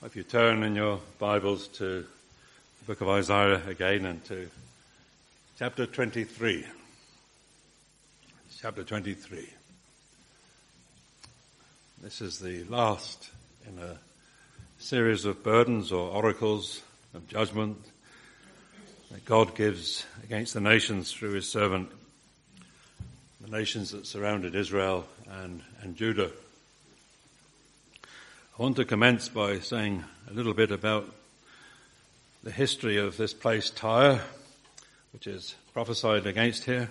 If you turn in your Bibles to the book of Isaiah again and to chapter 23. Chapter 23. This is the last in a series of burdens or oracles of judgment that God gives against the nations through his servant, the nations that surrounded Israel and Judah. I want to commence by saying a little bit about the history of this place, Tyre, which is prophesied against here.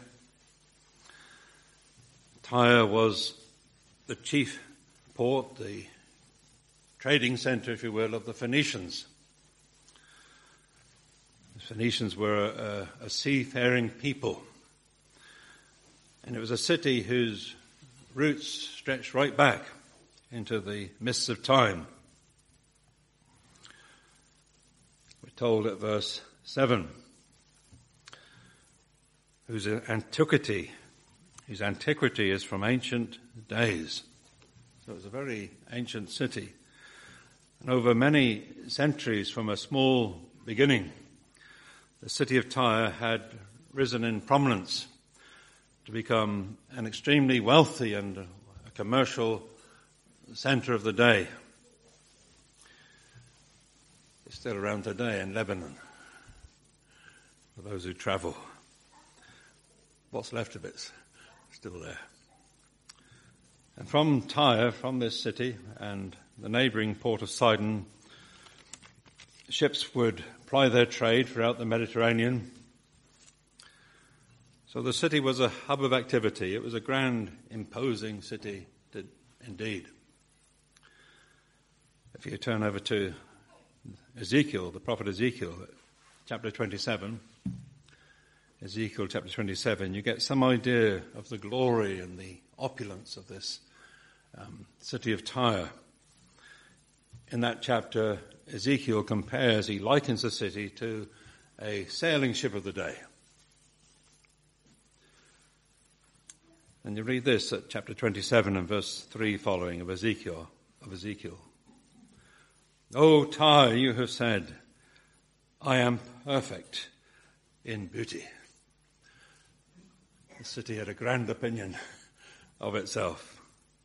Tyre was the chief port, the trading center, if you will, of the Phoenicians. The Phoenicians were a seafaring people, and it was a city whose roots stretched right back into the mists of time. We're told at verse 7, whose antiquity is from ancient days. So it was a very ancient city. And over many centuries from a small beginning, the city of Tyre had risen in prominence to become an extremely wealthy and a commercial center of the day. It's still around today in Lebanon, for those who travel. What's left of it's still there. And from Tyre, from this city and the neighboring port of Sidon, ships would ply their trade throughout the Mediterranean. So the city was a hub of activity. It was a grand, imposing city indeed. If you turn over to Ezekiel, the prophet Ezekiel, chapter 27, Ezekiel chapter 27, you get some idea of the glory and the opulence of this city of Tyre. In that chapter, Ezekiel he likens the city to a sailing ship of the day. And you read this at chapter 27 and verse 3 following of Ezekiel. O Tyre, you have said, I am perfect in beauty. The city had a grand opinion of itself.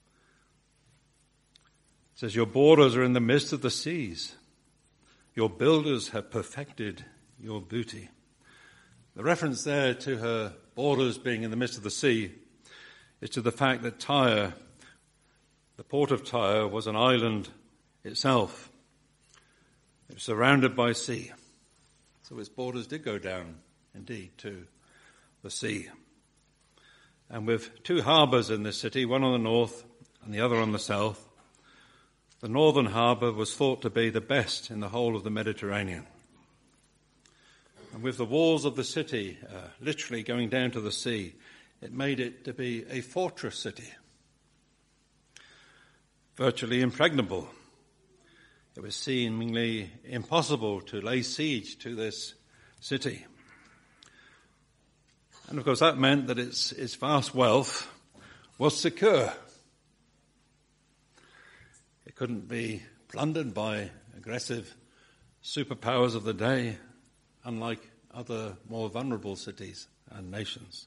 It says, your borders are in the midst of the seas. Your builders have perfected your beauty. The reference there to her borders being in the midst of the sea is to the fact that Tyre, the port of Tyre, was an island itself. It was surrounded by sea. So its borders did go down, indeed, to the sea. And with two harbours in this city, one on the north and the other on the south, the northern harbour was thought to be the best in the whole of the Mediterranean. And with the walls of the city literally going down to the sea, it made it to be a fortress city, virtually impregnable. It was seemingly impossible to lay siege to this city. And of course that meant that its vast wealth was secure. It couldn't be plundered by aggressive superpowers of the day, unlike other more vulnerable cities and nations.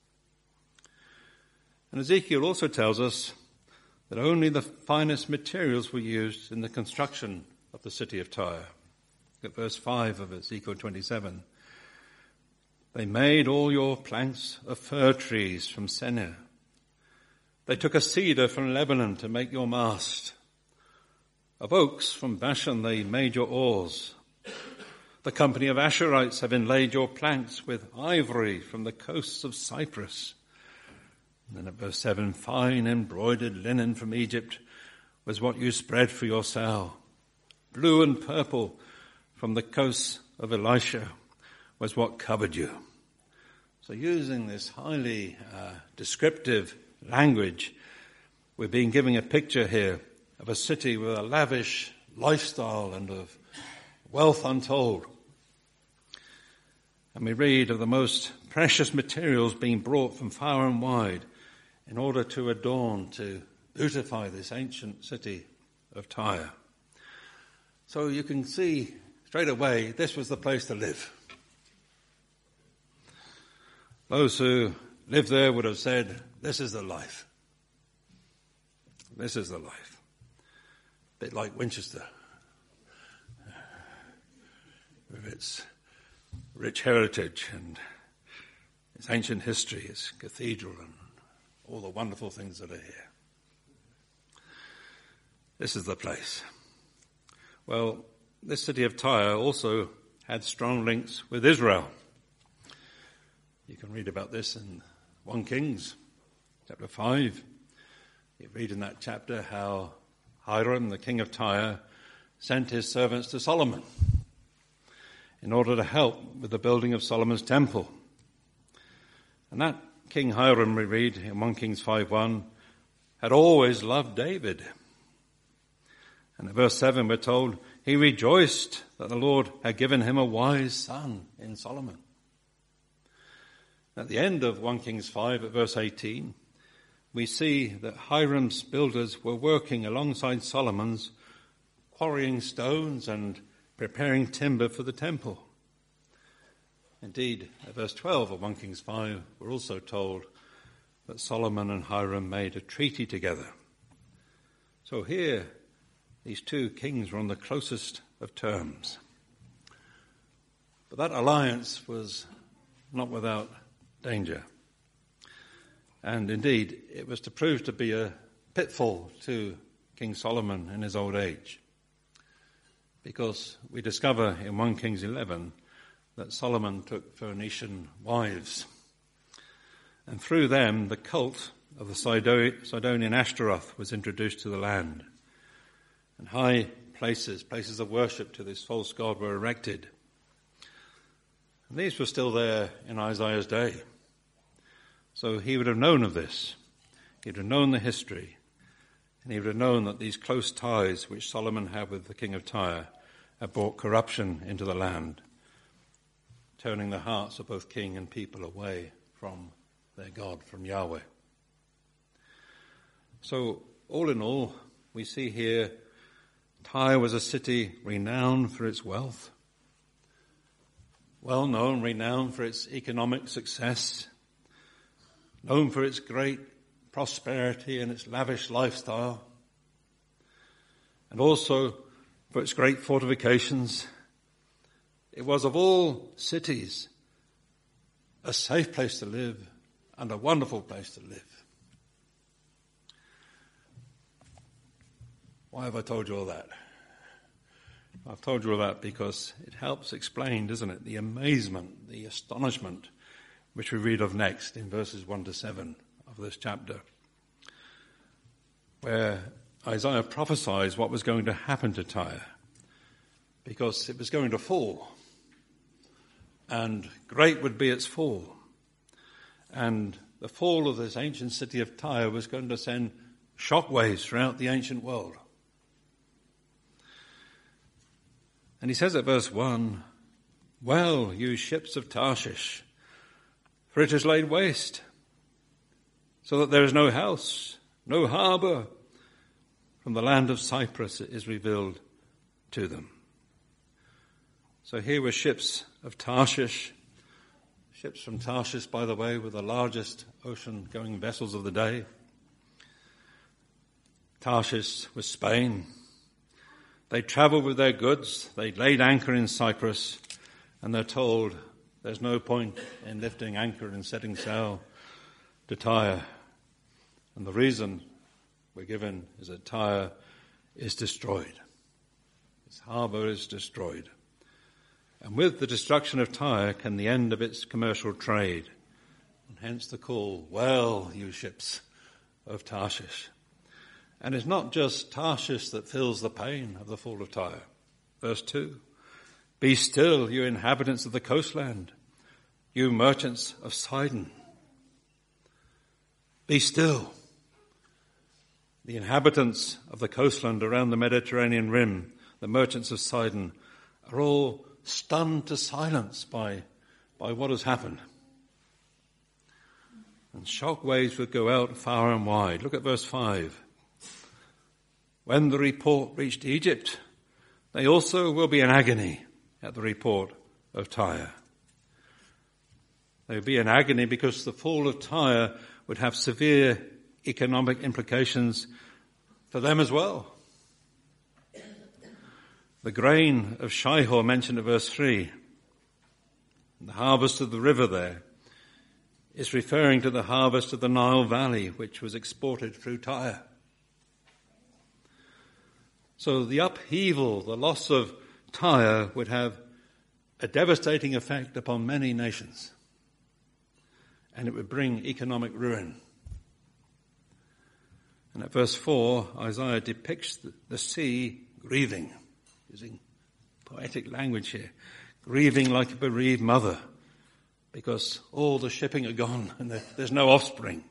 And Ezekiel also tells us that only the finest materials were used in the construction of the city of Tyre. Look at verse 5 of Ezekiel 27. They made all your planks of fir trees from Senir. They took a cedar from Lebanon to make your mast. Of oaks from Bashan they made your oars. The company of Asherites have inlaid your planks with ivory from the coasts of Cyprus. And then at verse 7, fine embroidered linen from Egypt was what you spread for your sail. Blue and purple from the coasts of Elisha was what covered you. So using this highly descriptive language, we're being given a picture here of a city with a lavish lifestyle and of wealth untold. And we read of the most precious materials being brought from far and wide in order to adorn, to beautify this ancient city of Tyre. So you can see straight away this was the place to live. Those who lived there would have said, this is the life. This is the life. A bit like Winchester, with its rich heritage and its ancient history, its cathedral and all the wonderful things that are here. This is the place. Well, this city of Tyre also had strong links with Israel. You can read about this in 1 Kings, chapter 5. You read in that chapter how Hiram, the king of Tyre, sent his servants to Solomon in order to help with the building of Solomon's temple. And that King Hiram, we read in 1 Kings 5:1, had always loved David. And in verse 7 we're told he rejoiced that the Lord had given him a wise son in Solomon. At the end of 1 Kings 5 at verse 18, we see that Hiram's builders were working alongside Solomon's, quarrying stones and preparing timber for the temple. Indeed, at verse 12 of 1 Kings 5, we're also told that Solomon and Hiram made a treaty together. So here, these two kings were on the closest of terms. But that alliance was not without danger. And indeed, it was to prove to be a pitfall to King Solomon in his old age. Because we discover in 1 Kings 11 that Solomon took Phoenician wives. And through them, the cult of the Sidonian Ashtaroth was introduced to the land. And high places of worship to this false god were erected. And these were still there in Isaiah's day. So he would have known of this. He would have known the history. And he would have known that these close ties which Solomon had with the king of Tyre had brought corruption into the land, turning the hearts of both king and people away from their God, from Yahweh. So all in all, we see here Tyre was a city renowned for its wealth, well known, renowned for its economic success, known for its great prosperity and its lavish lifestyle, and also for its great fortifications. It was of all cities a safe place to live and a wonderful place to live. Why have I told you all that? I've told you all that because it helps explain, doesn't it, the amazement, the astonishment which we read of next in verses 1 to 7 of this chapter, where Isaiah prophesies what was going to happen to Tyre, because it was going to fall, and great would be its fall. And the fall of this ancient city of Tyre was going to send shockwaves throughout the ancient world. And he says at verse 1, "Well, you ships of Tarshish, for it is laid waste, so that there is no house, no harbour. From the land of Cyprus it is revealed to them." So here were ships of Tarshish. Ships from Tarshish, by the way, were the largest ocean-going vessels of the day. Tarshish was Spain. They travelled with their goods. They laid anchor in Cyprus, and they're told there's no point in lifting anchor and setting sail to Tyre. And the reason we're given is that Tyre is destroyed. Its harbour is destroyed. And with the destruction of Tyre came the end of its commercial trade. And hence the call, "Well, you ships of Tarshish." And it's not just Tarshish that feels the pain of the fall of Tyre. Verse 2, "Be still, you inhabitants of the coastland, you merchants of Sidon." Be still. The inhabitants of the coastland around the Mediterranean rim, the merchants of Sidon, are all stunned to silence by what has happened. And shock waves would go out far and wide. Look at verse 5. "When the report reached Egypt they also will be in agony at the report of Tyre. They will be in agony because the fall of Tyre would have severe economic implications for them as well. The grain of Shihor mentioned in verse 3, the harvest of the river there, is referring to the harvest of the Nile Valley, which was exported through Tyre. So the upheaval, the loss of Tyre would have a devastating effect upon many nations, and it would bring economic ruin. And at verse 4, Isaiah depicts the sea grieving, using poetic language here, grieving like a bereaved mother, because all the shipping are gone and there's no offspring.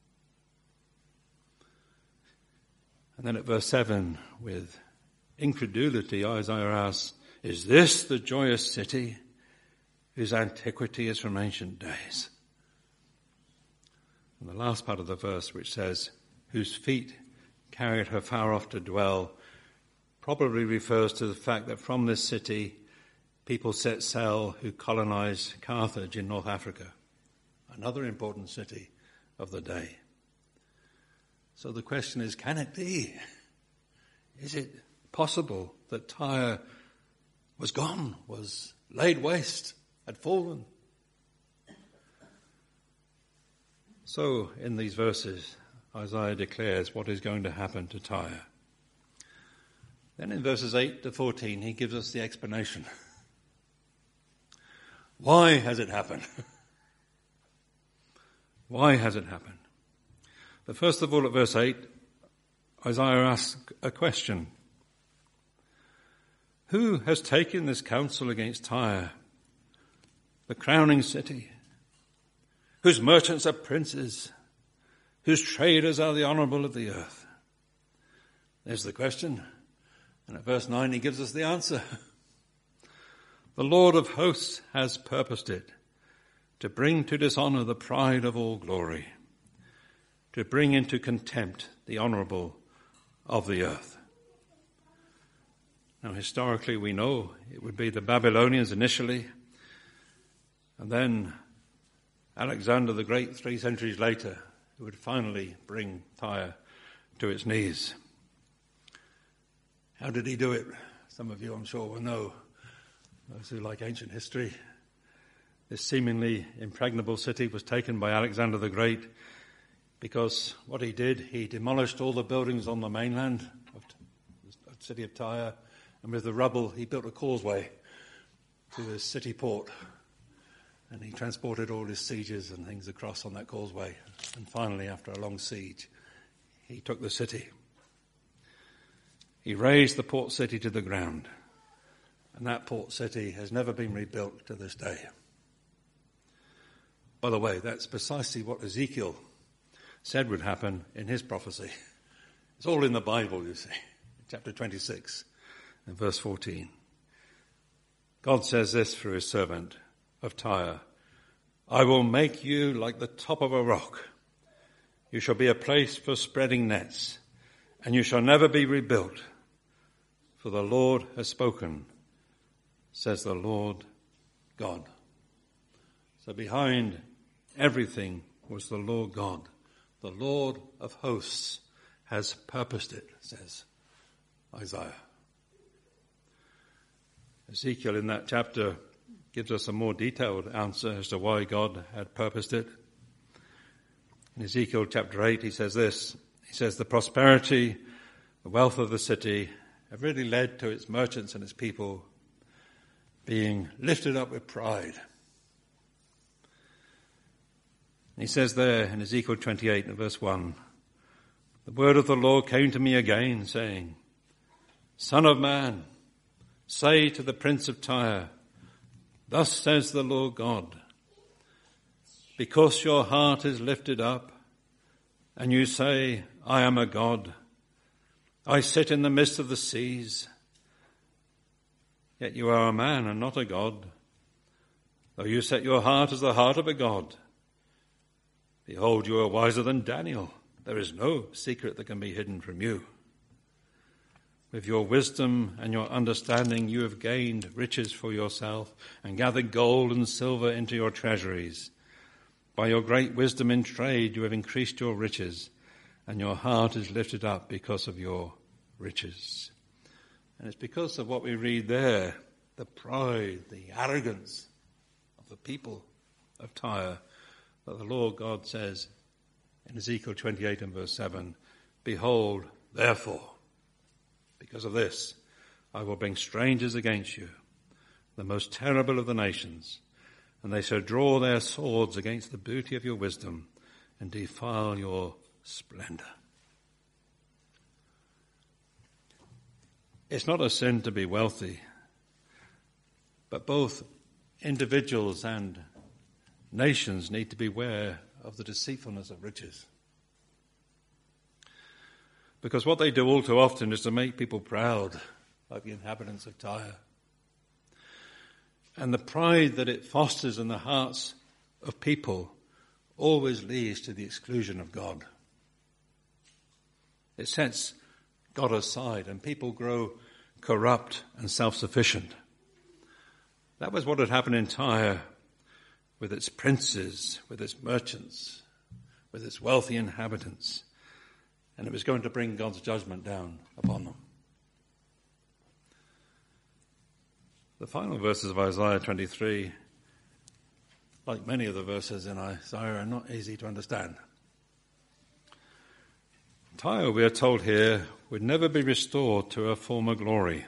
And then at verse 7, with incredulity, Isaiah asks, is this the joyous city whose antiquity is from ancient days? And the last part of the verse, which says, whose feet carried her far off to dwell, probably refers to the fact that from this city people set sail who colonized Carthage in North Africa, another important city of the day. So the question is, can it be? Is it possible that Tyre was gone, was laid waste, had fallen? So in these verses, Isaiah declares what is going to happen to Tyre. Then in verses 8 to 14, he gives us the explanation. Why has it happened? Why has it happened? But first of all, at verse 8, Isaiah asks a question. Who has taken this counsel against Tyre, the crowning city, whose merchants are princes, whose traders are the honorable of the earth? There's the question. And at verse 9, he gives us the answer. The Lord of hosts has purposed it, to bring to dishonor the pride of all glory, to bring into contempt the honorable of the earth. Now, historically, we know it would be the Babylonians initially, and then Alexander the Great 3 centuries later, who would finally bring Tyre to its knees. How did he do it? Some of you, I'm sure, will know. Those who like ancient history. This seemingly impregnable city was taken by Alexander the Great because what he did, he demolished all the buildings on the mainland of the city of Tyre, and with the rubble he built a causeway to the city port, and he transported all his sieges and things across on that causeway, and finally, after a long siege, he took the city. He razed the port city to the ground, and that port city has never been rebuilt to this day. By the way, that's precisely what Ezekiel said would happen in his prophecy. It's all in the Bible, you see, chapter 26 and verse 14. God says this through his servant of Tyre, I will make you like the top of a rock. You shall be a place for spreading nets, and you shall never be rebuilt. For the Lord has spoken, says the Lord God. So behind everything was the Lord God. The Lord of hosts has purposed it, says Isaiah. Ezekiel in that chapter gives us a more detailed answer as to why God had purposed it. In Ezekiel chapter 8, he says this. He says, the prosperity, the wealth of the city have really led to its merchants and its people being lifted up with pride. And he says there in Ezekiel 28 and verse 1, the word of the Lord came to me again, saying, Son of man, say to the prince of Tyre, thus says the Lord God, because your heart is lifted up, and you say, I am a God, I sit in the midst of the seas, yet you are a man and not a God, though you set your heart as the heart of a God. Behold, you are wiser than Daniel. There is no secret that can be hidden from you. With your wisdom and your understanding you have gained riches for yourself and gathered gold and silver into your treasuries. By your great wisdom in trade you have increased your riches, and your heart is lifted up because of your riches. And it's because of what we read there, the pride, the arrogance of the people of Tyre, that the Lord God says in Ezekiel 28 and verse 7, "Behold, therefore, because of this, I will bring strangers against you, the most terrible of the nations, and they shall draw their swords against the beauty of your wisdom and defile your splendor." It's not a sin to be wealthy, but both individuals and nations need to beware of the deceitfulness of riches. Because what they do all too often is to make people proud, like the inhabitants of Tyre. And the pride that it fosters in the hearts of people always leads to the exclusion of God. It sets God aside and people grow corrupt and self-sufficient. That was what had happened in Tyre with its princes, with its merchants, with its wealthy inhabitants. And it was going to bring God's judgment down upon them. The final verses of Isaiah 23, like many of the verses in Isaiah, are not easy to understand. Tyre, we are told here, would never be restored to her former glory.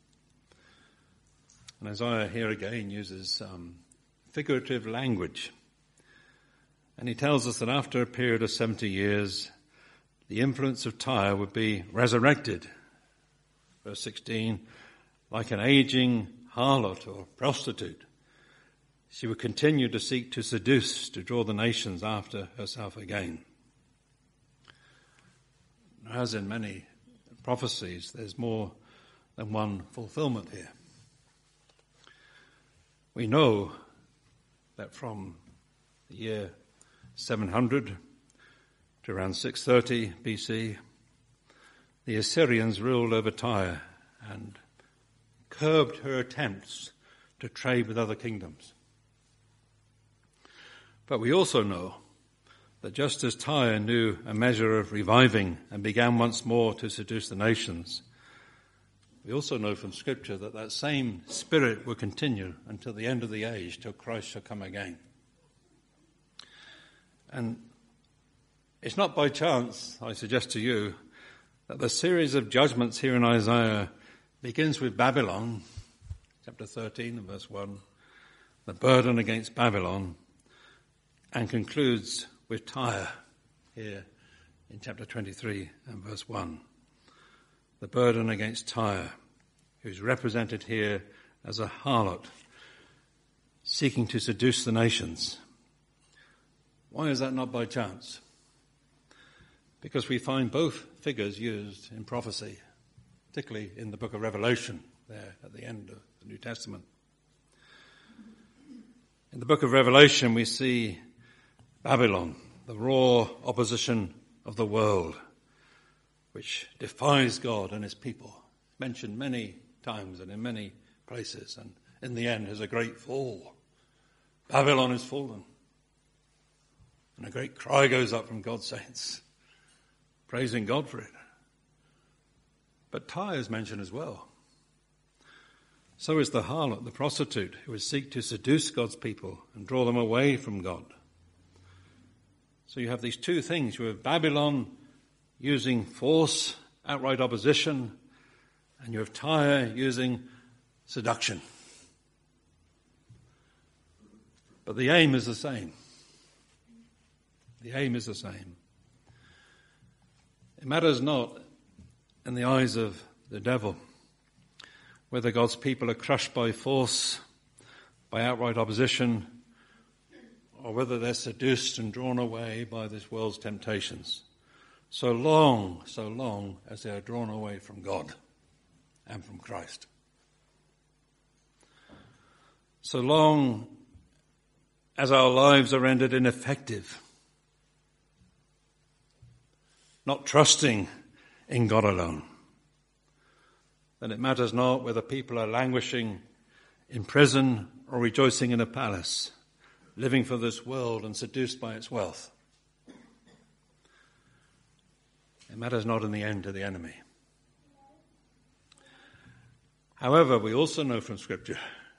And Isaiah here again uses figurative language. And he tells us that after a period of 70 years, the influence of Tyre would be resurrected. Verse 16, like an aging harlot or prostitute, she would continue to seek to seduce, to draw the nations after herself again. As in many prophecies, there's more than one fulfillment here. We know that from the year 700 to around 630 BC, the Assyrians ruled over Tyre and curbed her attempts to trade with other kingdoms. But we also know that just as Tyre knew a measure of reviving and began once more to seduce the nations, we also know from Scripture that that same spirit will continue until the end of the age, till Christ shall come again. And it's not by chance, I suggest to you, that the series of judgments here in Isaiah begins with Babylon, chapter 13 and verse 1, the burden against Babylon, and concludes with Tyre here in chapter 23 and verse 1. The burden against Tyre, who's represented here as a harlot seeking to seduce the nations. Why is that not by chance? Because we find both figures used in prophecy, particularly in the book of Revelation, there at the end of the New Testament. In the book of Revelation, we see Babylon, the raw opposition of the world, which defies God and his people. Mentioned many times and in many places, and in the end has a great fall. Babylon is fallen. And a great cry goes up from God's saints, praising God for it. But Tyre is mentioned as well. So is the harlot, the prostitute, who would seek to seduce God's people and draw them away from God. So you have these two things. You have Babylon using force, outright opposition, and you have Tyre using seduction. But the aim is the same. The aim is the same. It matters not in the eyes of the devil whether God's people are crushed by force, by outright opposition, or whether they're seduced and drawn away by this world's temptations, so long as they are drawn away from God and from Christ. So long as our lives are rendered ineffective, not trusting in God alone, then it matters not whether people are languishing in prison or rejoicing in a palace, living for this world and seduced by its wealth. It matters not in the end to the enemy. However, we also know from Scripture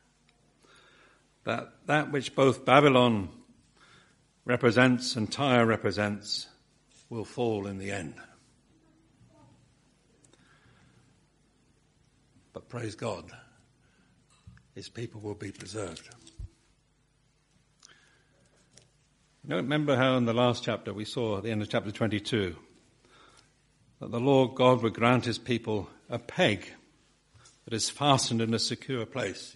that that which both Babylon represents and Tyre represents will fall in the end. But praise God, his people will be preserved. You know, remember how in the last chapter we saw at the end of chapter 22 that the Lord God would grant his people a peg that is fastened in a secure place.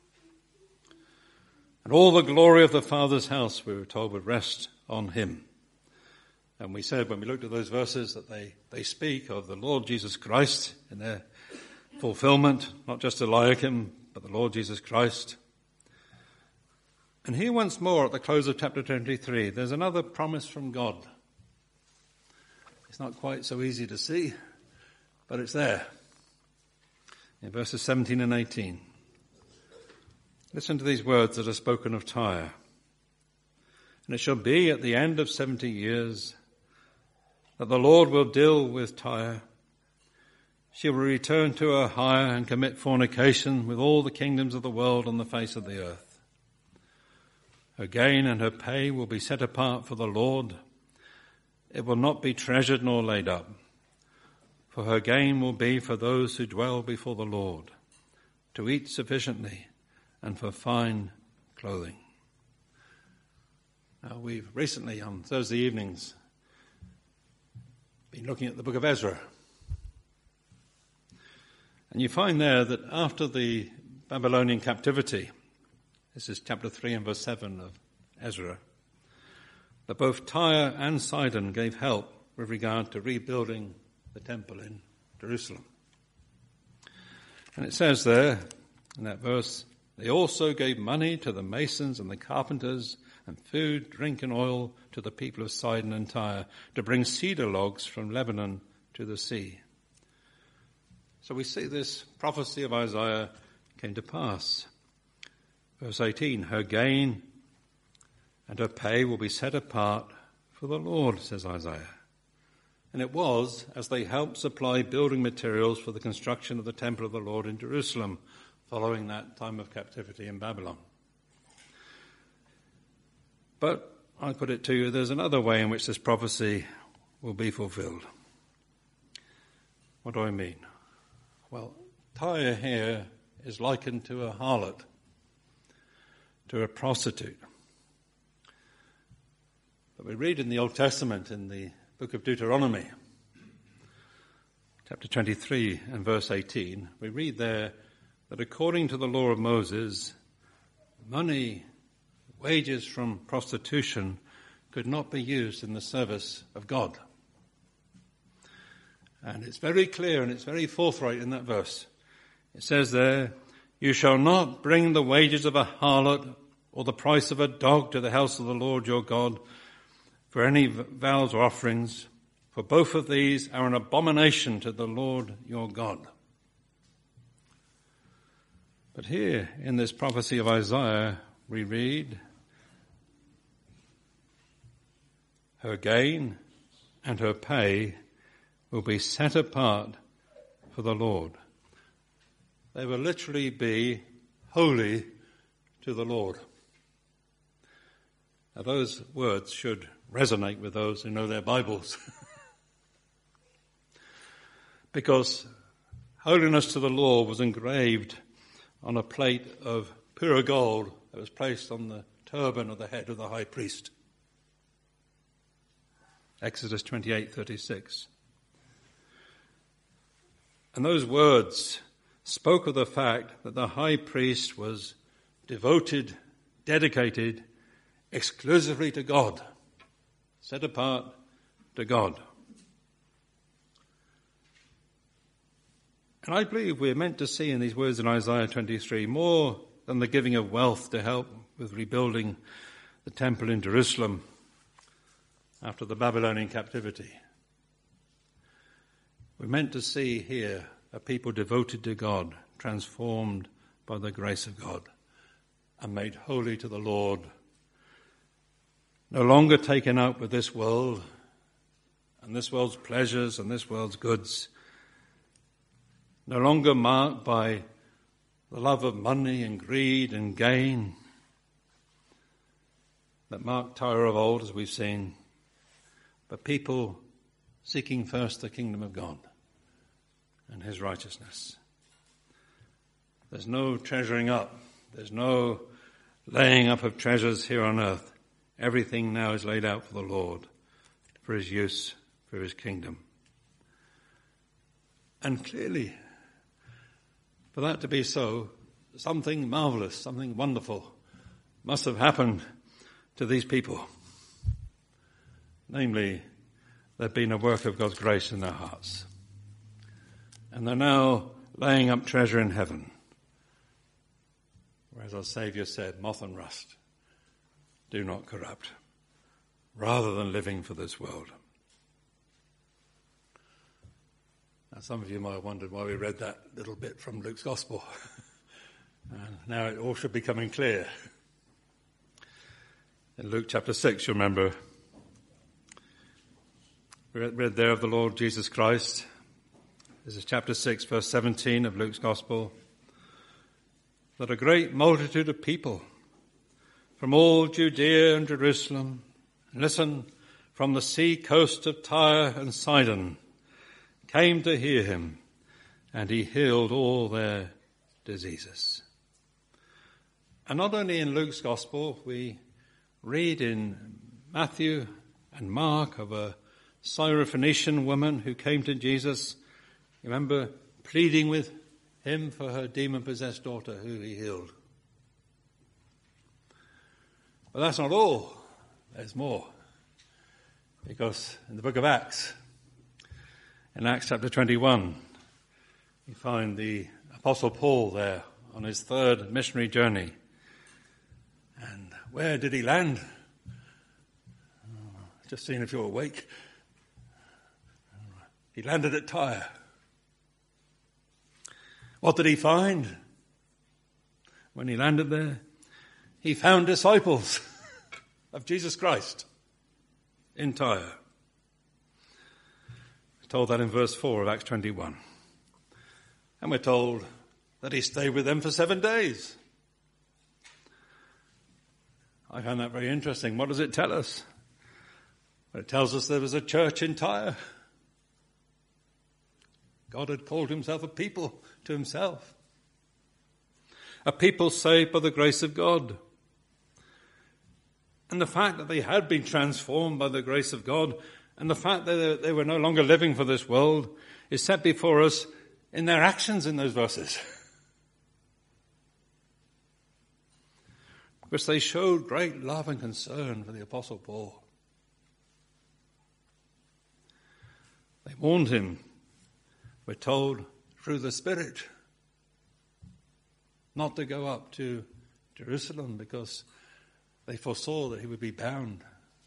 And all the glory of the Father's house, we were told, would rest on him. And we said when we looked at those verses that they speak of the Lord Jesus Christ in their fulfillment, not just Eliakim, but the Lord Jesus Christ. And here once more at the close of chapter 23, there's another promise from God. It's not quite so easy to see, but it's there. In verses 17 and 18. Listen to these words that are spoken of Tyre. And it shall be at the end of 70 years that the Lord will deal with Tyre. She will return to her hire and commit fornication with all the kingdoms of the world on the face of the earth. Her gain and her pay will be set apart for the Lord. It will not be treasured nor laid up. For her gain will be for those who dwell before the Lord, to eat sufficiently and for fine clothing. Now we've recently on Thursday evenings been looking at the book of Ezra. And you find there that after the Babylonian captivity, this is chapter 3 and verse 7 of Ezra, that both Tyre and Sidon gave help with regard to rebuilding the temple in Jerusalem. And it says there in that verse, they also gave money to the masons and the carpenters and food, drink and oil to the people of Sidon and Tyre to bring cedar logs from Lebanon to the sea. So we see this prophecy of Isaiah came to pass. Verse 18, her gain and her pay will be set apart for the Lord, says Isaiah. And it was as they helped supply building materials for the construction of the temple of the Lord in Jerusalem following that time of captivity in Babylon. But I put it to you, there's another way in which this prophecy will be fulfilled. What do I mean? Well, Tyre here is likened to a harlot, to a prostitute. But we read in the Old Testament, in the book of Deuteronomy, chapter 23 and verse 18, we read there that according to the law of Moses, money, wages from prostitution could not be used in the service of God. And it's very clear and it's very forthright in that verse. It says there, you shall not bring the wages of a harlot or the price of a dog to the house of the Lord your God for any vows or offerings, for both of these are an abomination to the Lord your God. But here in this prophecy of Isaiah, we read, her gain and her pay will be set apart for the Lord. They will literally be holy to the Lord. Now those words should resonate with those who know their Bibles. Because holiness to the Lord was engraved on a plate of pure gold that was placed on the turban of the head of the high priest. Exodus 28:36. And those words spoke of the fact that the high priest was devoted, dedicated exclusively to God, set apart to God. And I believe we're meant to see in these words in Isaiah 23 more than the giving of wealth to help with rebuilding the temple in Jerusalem after the Babylonian captivity. We're meant to see here a people devoted to God, transformed by the grace of God, and made holy to the Lord, no longer taken up with this world and this world's pleasures and this world's goods, no longer marked by the love of money and greed and gain that marked Tyre of old, as we've seen, but people seeking first the kingdom of God and his righteousness. There's no treasuring up. There's no laying up of treasures here on earth. Everything now is laid out for the Lord, for his use, for his kingdom. And clearly, for that to be so, something marvelous, something wonderful must have happened to these people. Namely, there'd been a work of God's grace in their hearts. And they're now laying up treasure in heaven, where, as our Saviour said, moth and rust do not corrupt, rather than living for this world. Now, some of you might have wondered why we read that little bit from Luke's Gospel. And now it all should be coming clear. In Luke chapter 6, you remember, we read there of the Lord Jesus Christ. This is chapter 6, verse 17 of Luke's Gospel. That a great multitude of people from all Judea and Jerusalem, and listen, from the sea coast of Tyre and Sidon, came to hear him, and he healed all their diseases. And not only in Luke's Gospel, we read in Matthew and Mark of a Syrophoenician woman who came to Jesus, remember, pleading with him for her demon-possessed daughter who he healed. But that's not all. There's more. Because in the book of Acts, in Acts chapter 21, you find the Apostle Paul there on his third missionary journey. And where did he land? Just seeing if you're awake. He landed at Tyre. What did he find when he landed there? He found disciples of Jesus Christ in Tyre. We're told that in verse 4 of Acts 21. And we're told that he stayed with them for 7 days. I found that very interesting. What does it tell us? Well, it tells us there was a church in Tyre. God had called himself a people to himself. A people saved by the grace of God. And the fact that they had been transformed by the grace of God, and the fact that they were no longer living for this world, is set before us in their actions in those verses. Because they showed great love and concern for the Apostle Paul. They warned him, we're told, through the Spirit, not to go up to Jerusalem because they foresaw that he would be bound.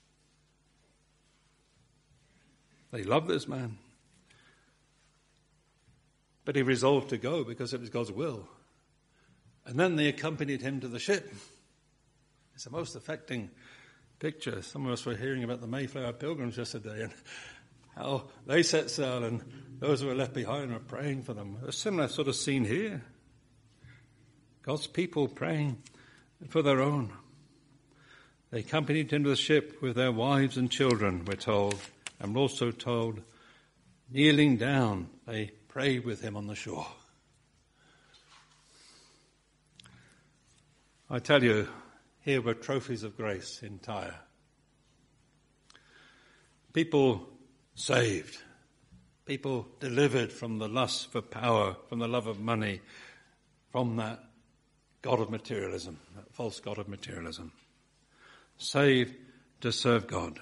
They loved this man. But he resolved to go because it was God's will. And then they accompanied him to the ship. It's a most affecting picture. Some of us were hearing about the Mayflower Pilgrims yesterday and how they set sail and those who were left behind were praying for them. A similar sort of scene here. God's people praying for their own. They accompanied him to the ship with their wives and children, we're told, and we're also told, kneeling down, they prayed with him on the shore. I tell you, here were trophies of grace in Tyre. People saved. People delivered from the lust for power, from the love of money, from that God of materialism, that false God of materialism. Saved to serve God.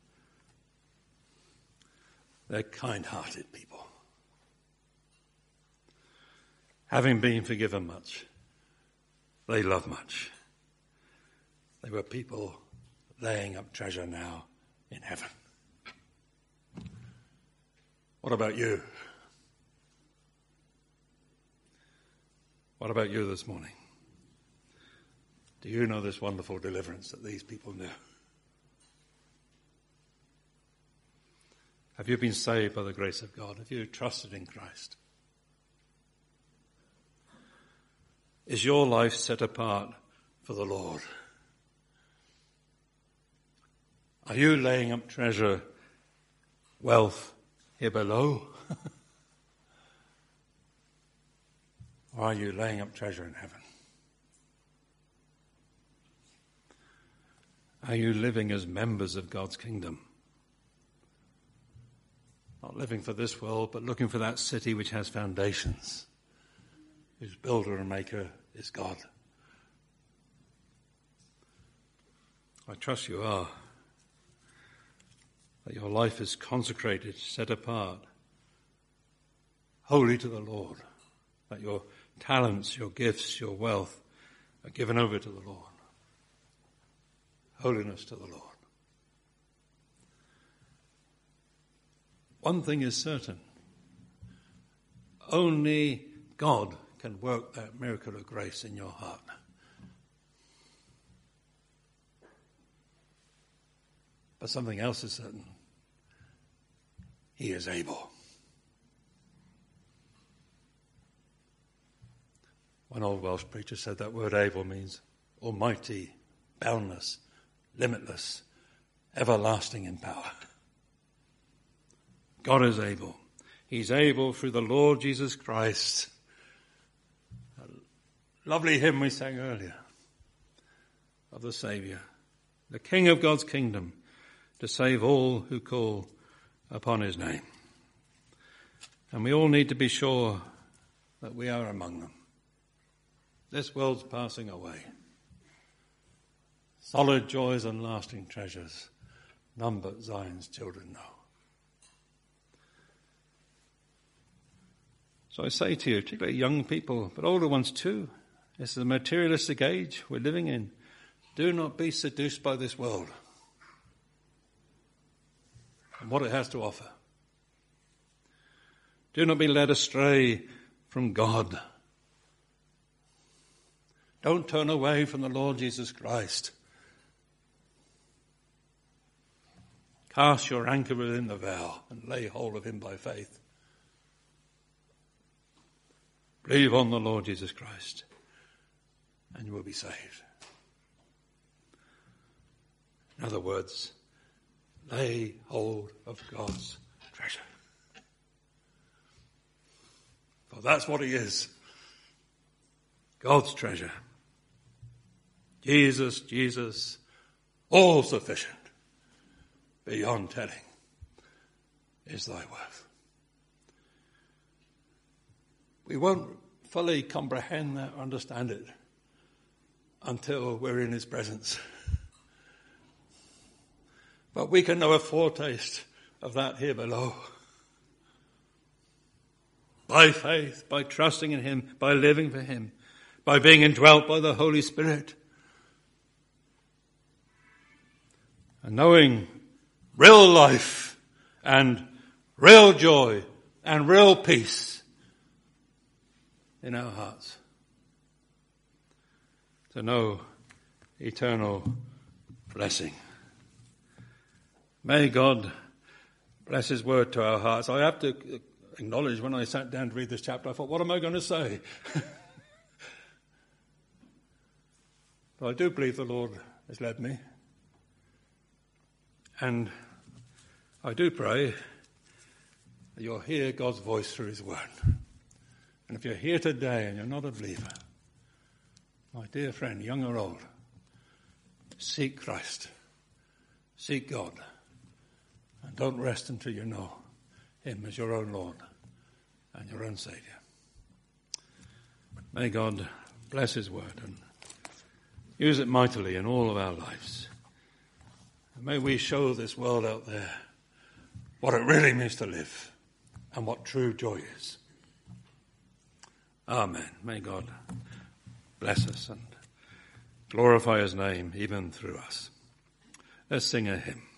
They're kind-hearted people. Having been forgiven much, they love much. They were people laying up treasure now in heaven. What about you? What about you this morning? Do you know this wonderful deliverance that these people knew? Have you been saved by the grace of God? Have you trusted in Christ? Is your life set apart for the Lord? Are you laying up treasure, wealth here below? Or are you laying up treasure in heaven? Are you living as members of God's kingdom? Not living for this world, but looking for that city which has foundations, whose builder and maker is God. I trust you are. That your life is consecrated, set apart, holy to the Lord. That your talents, your gifts, your wealth are given over to the Lord. Holiness to the Lord. One thing is certain. Only God can work that miracle of grace in your heart. But something else is certain. He is able. One old Welsh preacher said that word able means almighty, boundless, limitless, everlasting in power. God is able. He's able through the Lord Jesus Christ. A lovely hymn we sang earlier of the Saviour, the King of God's kingdom, to save all who call upon his name. And we all need to be sure that we are among them. This world's passing away. Solid joys and lasting treasures, none but Zion's children know. So I say to you, particularly young people, but older ones too, this is a materialistic age we're living in. Do not be seduced by this world and what it has to offer. Do not be led astray from God. Don't turn away from the Lord Jesus Christ. Cast your anchor within the veil and lay hold of him by faith. Believe on the Lord Jesus Christ and you will be saved. In other words, lay hold of God's treasure. For that's what he is. God's treasure. Jesus, Jesus, all sufficient, beyond telling, is thy worth. We won't fully comprehend that or understand it until we're in his presence. But we can know a foretaste of that here below. By faith, by trusting in him, by living for him, by being indwelt by the Holy Spirit. And knowing real life and real joy and real peace in our hearts. To know eternal blessing. May God bless his word to our hearts. I have to acknowledge when I sat down to read this chapter, I thought, what am I going to say? But I do believe the Lord has led me. And I do pray that you'll hear God's voice through his word. And if you're here today and you're not a believer, my dear friend, young or old, seek Christ. Seek God. And don't rest until you know him as your own Lord and your own Saviour. May God bless his word and use it mightily in all of our lives. And may we show this world out there what it really means to live and what true joy is. Amen. May God bless us and glorify his name even through us. Let's sing a hymn.